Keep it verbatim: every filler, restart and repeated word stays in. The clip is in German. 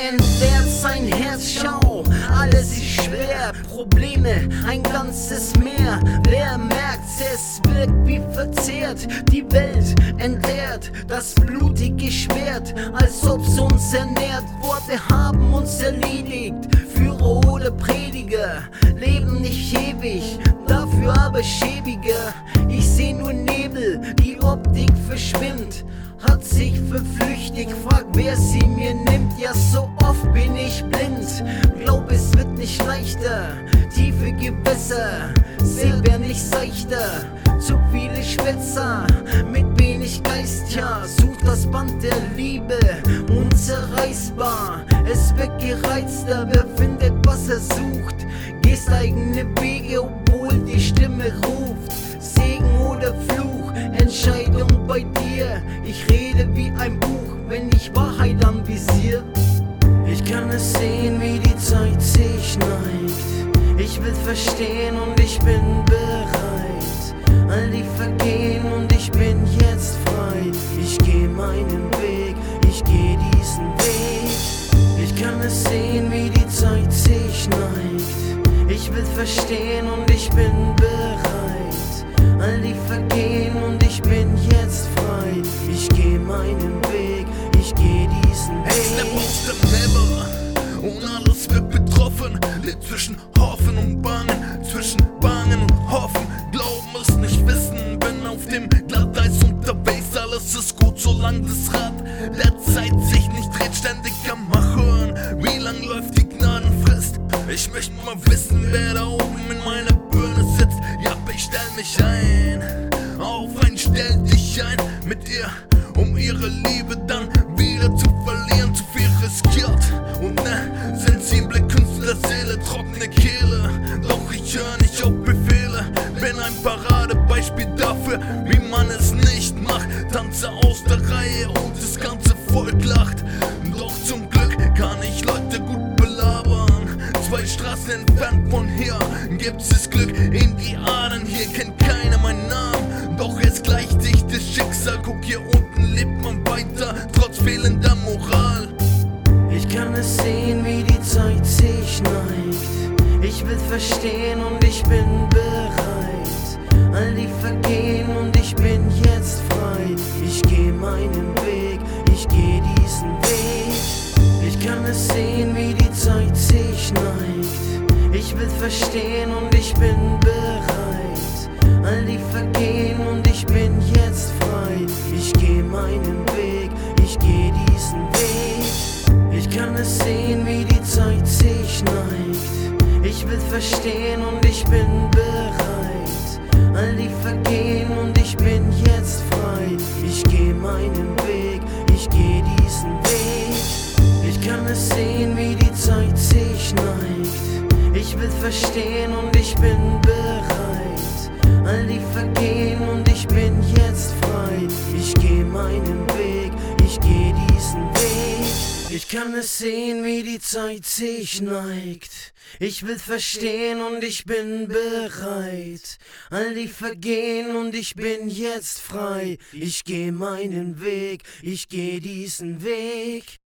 entleert sein Herz, schau, alles ist schwer, Probleme, ein ganzes Meer. Wer merkt's, es wirkt wie verzehrt, die Welt entleert, das blutige Schwert, als ob's uns ernährt. Worte haben uns erledigt, Führer oder Prediger, leben nicht ewig, dafür aber schäbiger. Ich seh nur Nebel, die Optik verschwimmt, hat sich verflüchtigt, frag wer sie mir nimmt. Ja, so oft bin ich blind, glaub es wird nicht leichter. Tiefe Gewässer, Silber nicht seichter. Zu viele Schwätzer mit wenig Geist, ja, sucht das Band der Liebe unzerreißbar. Es wird gereizter, wer findet, was er sucht. Gehst eigene Wege, obwohl die Stimme ruft. Segen oder Fluch, Entscheidung bei dir. Ich rede wie ein Buch, wenn ich Wahrheit anvisier. Ich kann es sehen, wie die Zeit sich neigt. Ich will verstehen und ich bin bereit. All die vergehen und ich bin jetzt frei. Ich geh meinen Weg, ich geh diesen Weg. Ich kann es sehen, wie die Zeit sich neigt. Ich will verstehen und ich bin bereit. All die vergehen und ich bin jetzt frei. Ich geh meinen Weg, ich geh diesen Weg. Step aus dem Never und alles wird betroffen. Lebt zwischen Hoffen und Bangen, zwischen Bangen und Hoffen. Glauben es nicht wissen, bin auf dem Glatteis unterwegs. Alles ist gut, solange das Rad der Zeit sich nicht dreht. Ständig am Machen, wie lang läuft die Gnadenfrist? Ich möchte mal wissen, wer da oben in meiner Birne sitzt. Ja, ich stell mich ein auf ein, stell dich ein mit ihr, um ihre Liebe dann wieder zu verlieren. Zu viel riskiert und ne sensible Künstlerseele, trockene Kehle. Doch ich hör nicht auf Befehle, bin ein Paradebeispiel dafür, wie man es nicht macht. Tanze aus der Reihe und das ganze Volk lacht. Doch zum Glück kann ich Leute gut belabern. Zwei Straßen entfernt von hier gibt's das Glück in die Adern. Hier kennt keiner meinen Namen, doch es gleicht sich das Schicksal. Guck, hier unten lebt man weiter, trotz fehlender Moral. Ich kann es sehen, wie die Zeit sich neigt. Ich will verstehen und ich bin bereit. All die vergehen und ich bin jetzt frei. Ich geh meinen Weg, ich geh diesen Weg. Ich kann es sehen, wie die Zeit sich neigt. Ich will verstehen und ich bin bereit. All die vergehen und ich bin jetzt frei. Ich geh meinen Weg, ich geh diesen Weg. Ich kann es sehen, wie die Zeit sich neigt. Ich will verstehen und ich bin bereit. All die vergehen und ich bin jetzt frei. Ich geh meinen Weg, ich geh diesen Weg. Ich kann es sehen, wie die Zeit sich neigt. Ich will verstehen und ich bin bereit. All die vergehen und ich bin jetzt frei. Ich geh meinen Weg, ich geh diesen Weg. Ich kann es sehen, wie die Zeit sich neigt. Ich will verstehen und ich bin bereit. All die vergehen und ich bin jetzt frei. Ich geh meinen Weg, ich geh diesen Weg.